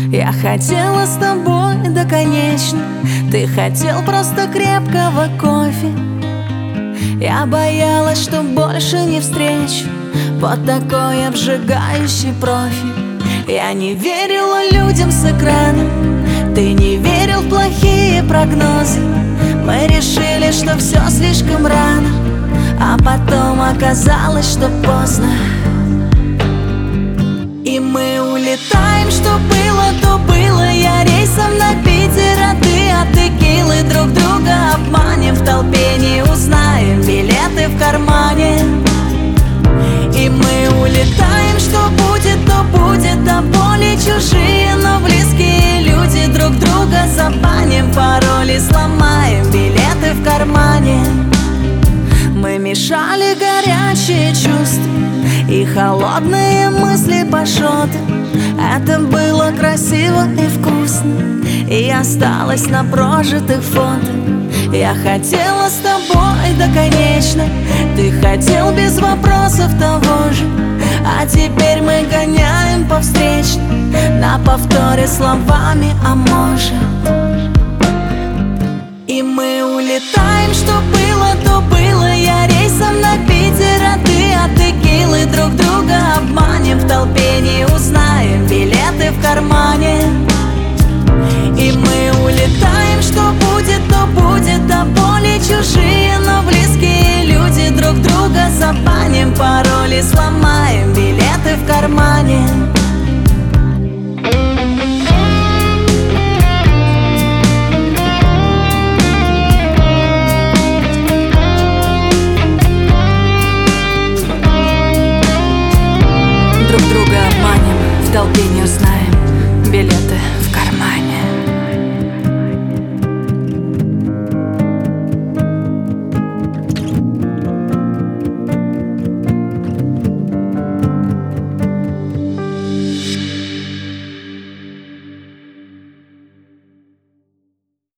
Я хотела с тобой, да конечно. Ты хотел просто крепкого кофе. Я боялась, что больше не встречу вот такой обжигающий профиль. Я не верила людям с экрана, ты не верил в плохие прогнозы. Мы решили, что все слишком рано, а потом оказалось, что поздно. И мы улетаем, что было, то было. Я рейсом на Питер, а ты от текилы. Друг друга обманем, в толпе не узнаем, билеты в кармане. И мы улетаем, что будет, то будет. До боли чужие, но близкие люди. Друг друга забаним, пароли сломаем, билеты в кармане. Мы мешали горячие чувства и холодные мысли по шоту. Это было красиво и вкусно, и осталось на прожитых фото. Я хотела с тобой, да конечно. Ты хотел без вопросов того же. А теперь мы гоняем по встречной, на повторе словами «а может». И мы улетаем, что было, то было. Я рейсом на Питер, а ты от текилы. Друг друга обманем, в толпе не узнаем, билеты в кармане. И мы улетаем, что будет, то будет. До боли чужие, но близкие люди. Друг друга забаним, пароли сломаем, билеты в кармане.